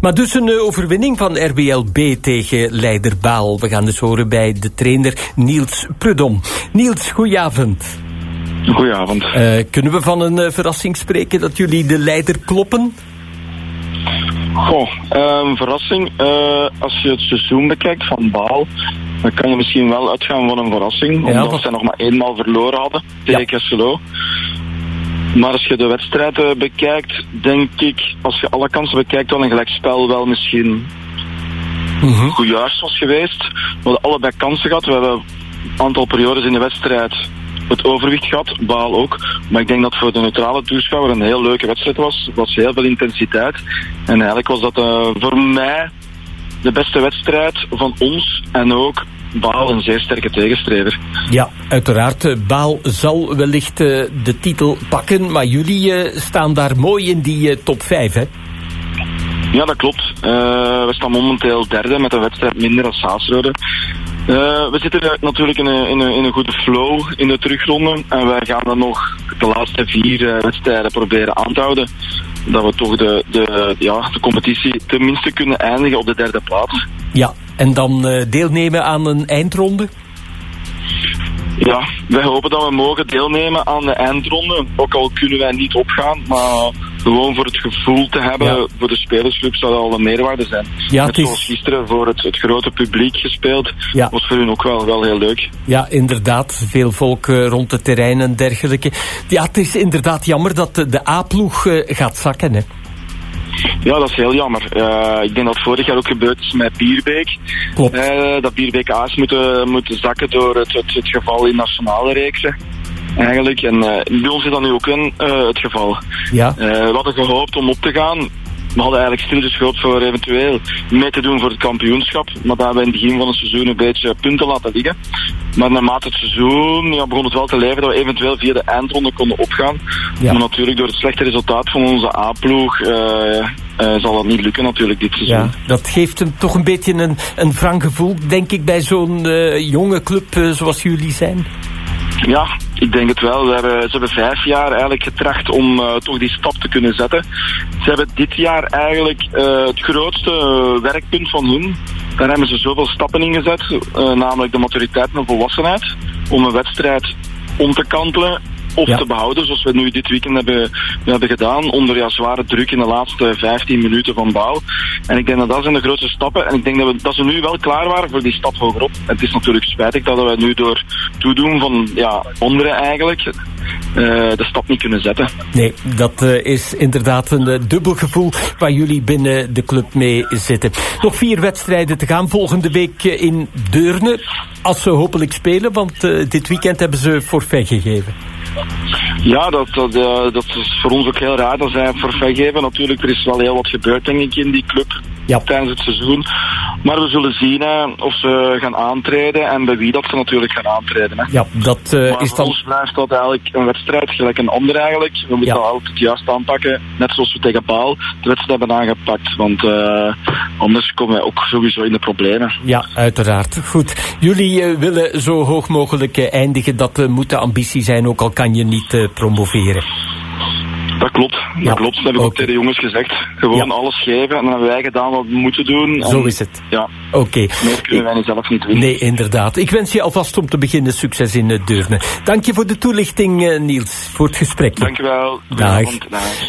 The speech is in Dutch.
Maar dus een overwinning van RWL B tegen Leider Baal. We gaan dus horen bij de trainer Niels Prudhomme. Niels, goedenavond. Goedenavond. Kunnen we van een verrassing spreken dat jullie de leider kloppen? Een verrassing. Als je het seizoen bekijkt van Baal, dan kan je misschien wel uitgaan van een verrassing. Omdat ze nog maar eenmaal verloren hadden tegen Kesselo. Maar als je de wedstrijd bekijkt, denk ik, als je alle kansen bekijkt, wel een gelijkspel wel misschien goed juist was geweest. We hadden allebei kansen gehad. We hebben een aantal periodes in de wedstrijd het overwicht gehad, Baal ook. Maar ik denk dat voor de neutrale toeschouwer een heel leuke wedstrijd was. Er was heel veel intensiteit. En eigenlijk was dat voor mij de beste wedstrijd van ons en ook Baal een zeer sterke tegenstrever. Ja, uiteraard. Baal zal wellicht de titel pakken, maar jullie staan daar mooi in die top 5, hè? Ja, dat klopt. We staan momenteel derde met een wedstrijd minder dan Haasrode. We zitten natuurlijk in een goede flow in de terugronde. En wij gaan dan nog de laatste 4 wedstrijden proberen aan te houden. Dat we toch de competitie tenminste kunnen eindigen op de 3e plaats. Ja, en dan deelnemen aan een eindronde? Ja, wij hopen dat we mogen deelnemen aan de eindronde. Ook al kunnen wij niet opgaan, maar gewoon voor het gevoel te hebben voor de spelersgroep zou dat al een meerwaarde zijn. Ja, net zoals gisteren voor het grote publiek gespeeld, was voor hun ook wel heel leuk. Ja, inderdaad. Veel volk rond het terrein en dergelijke. Ja, het is inderdaad jammer dat de A-ploeg gaat zakken, hè? Ja, dat is heel jammer. Ik denk dat vorig jaar ook gebeurd is met Bierbeek. Klopt. Dat Bierbeek A's moeten zakken door het geval in nationale reeksen. Eigenlijk. En bij ons is dat nu ook het geval. Ja. We hadden gehoopt om op te gaan. We hadden eigenlijk stilletjes gehoopt voor eventueel mee te doen voor het kampioenschap. Maar daar hebben we in het begin van het seizoen een beetje punten laten liggen. Maar naarmate het seizoen begon het wel te leven dat we eventueel via de eindronde konden opgaan. Ja. Maar natuurlijk door het slechte resultaat van onze A-ploeg zal dat niet lukken natuurlijk dit seizoen. Ja, dat geeft hem toch een beetje een wrang gevoel, denk ik, bij zo'n jonge club zoals jullie zijn. Ja, ik denk het wel. Ze hebben 5 jaar eigenlijk getracht om toch die stap te kunnen zetten. Ze hebben dit jaar eigenlijk het grootste werkpunt van hun. Daar hebben ze zoveel stappen in gezet, namelijk de maturiteit en volwassenheid, om een wedstrijd om te kantelen of te behouden, zoals we nu dit weekend hebben gedaan, onder zware druk in de laatste 15 minuten van Baal. En ik denk dat zijn de grootste stappen. En ik denk dat ze nu wel klaar waren voor die stap hogerop. En het is natuurlijk spijtig dat we nu door toedoen van anderen eigenlijk de stap niet kunnen zetten. Nee, dat is inderdaad een dubbel gevoel waar jullie binnen de club mee zitten. Nog 4 wedstrijden te gaan volgende week in Deurne. Als ze hopelijk spelen, want dit weekend hebben ze forfait gegeven. Ja, dat is voor ons ook heel raar dat zij forfait geven. Natuurlijk, er is wel heel wat gebeurd, denk ik, in die club tijdens het seizoen. Maar we zullen zien of ze gaan aantreden en bij wie dat ze natuurlijk gaan aantreden. Hè. Ja, dat maar is voor dan... ons blijft dat eigenlijk een wedstrijd gelijk een ander eigenlijk. We moeten dat altijd juist aanpakken, net zoals we tegen Baal de wedstrijd hebben aangepakt. Want anders komen wij ook sowieso in de problemen. Ja, uiteraard. Goed, jullie willen zo hoog mogelijk eindigen. Dat moet de ambitie zijn, ook al kan je niet promoveren. Dat klopt. Dat heb ik ook tegen de jongens gezegd. Gewoon alles geven en dan hebben wij gedaan wat we moeten doen. Zo is het. Ja. Oké. Meer kunnen wij zelf niet doen. Nee, inderdaad. Ik wens je alvast om te beginnen succes in Deurne. Dank je voor de toelichting, Niels, voor het gesprek. Dank je wel. Dag.